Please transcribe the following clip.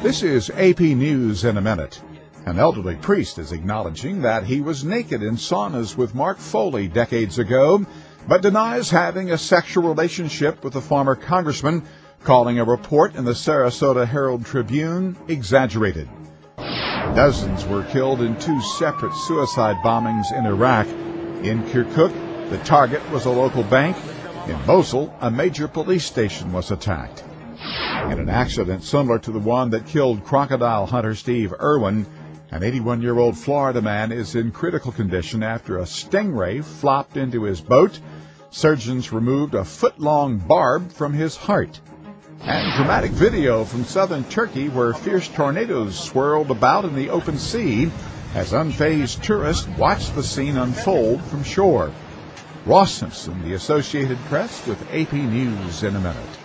This is AP News in a Minute. An elderly priest is acknowledging that he was naked in saunas with Mark Foley decades ago, but denies having a sexual relationship with a former congressman, calling a report in the Sarasota Herald-Tribune exaggerated. Dozens were killed in two separate suicide bombings in Iraq. In Kirkuk, the target was a local bank. In Mosul, a major police station was attacked. In an accident similar to the one that killed crocodile hunter Steve Irwin, an 81-year-old Florida man is in critical condition after a stingray flopped into his boat. Surgeons removed a foot-long barb from his heart. And dramatic video from southern Turkey where fierce tornadoes swirled about in the open sea as unfazed tourists watched the scene unfold from shore. Ross Simpson, The Associated Press, with AP News in a Minute.